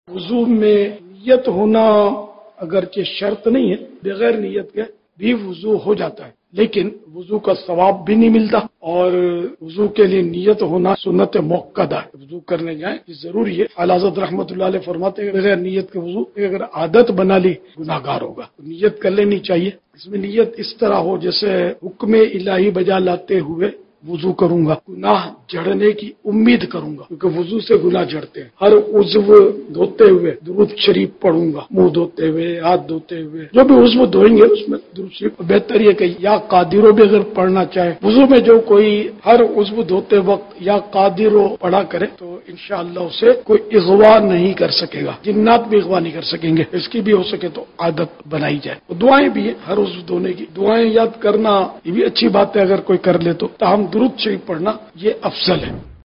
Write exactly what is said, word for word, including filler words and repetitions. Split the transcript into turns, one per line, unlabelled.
वुजू में नियत होना अगरचे शर्त नहीं है, बगैर नियत के भी वुजू हो जाता है, लेकिन वुजू का सवाब भी नहीं मिलता और वुजू के लिए नियत होना सुन्नत मुक्कदा है। वुजू करने जाए ये जरूरी है। आला हज़रत रहमतुल्लाह अलैह फरमाते हैं बगैर नियत के वुजू अगर आदत बना ली गुनाहगार होगा, तो नियत कर लेनी चाहिए। इसमें नियत इस तरह हो जैसे हुक्म इलाही बजा लाते हुए वुजू करूंगा, गुनाह झड़ने की उम्मीद करूंगा, क्योंकि वुजू से गुनाह झड़ते हैं। हर उज्व धोते हुए दुरूद शरीफ पढ़ूंगा, मुंह धोते हुए, हाथ धोते हुए, जो भी उज्व धोएंगे उसमें दुरूद शरीफ। बेहतर ये कि या कादिरो भी अगर पढ़ना चाहे वुजू में, जो कोई हर उज्व धोते वक्त या कादिरो पढ़ा करे तो इंशाअल्लाह उसे कोई इगवा नहीं कर सकेगा, जिन्नात भी इगवा नहीं कर सकेंगे। इसकी भी हो सके तो आदत बनाई जाए। तो दुआएं भी है हर उज्व धोने की, दुआएं याद करना ये भी अच्छी बात है अगर कोई कर ले तो। ताहम दुरूद शरीफ पढ़ना ये अफजल है।